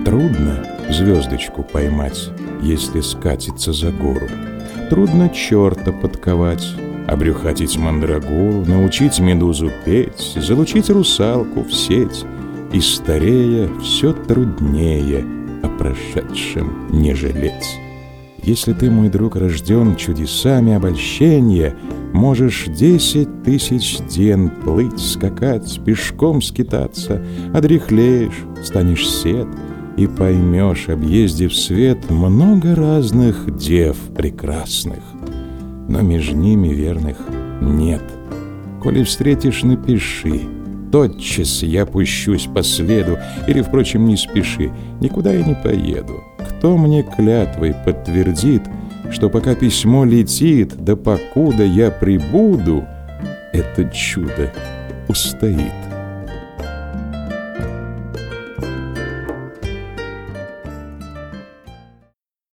Трудно звездочку поймать, если скатиться за гору. Трудно черта подковать, обрюхатить мандрагору, научить медузу петь, залучить русалку в сеть. И старея все труднее о прошедшем не жалеть. Если ты, мой друг, рожден чудесами обольщения, можешь 10 тысяч ден плыть, скакать, пешком скитаться, одряхлеешь, станешь сед и поймешь, объездив свет, много разных дев прекрасных. Но между ними верных нет. Коли встретишь, напиши. Тотчас я пущусь по следу, или, впрочем, не спеши, никуда я не поеду. Кто мне клятвой подтвердит, что пока письмо летит, да покуда я прибуду, это чудо устоит.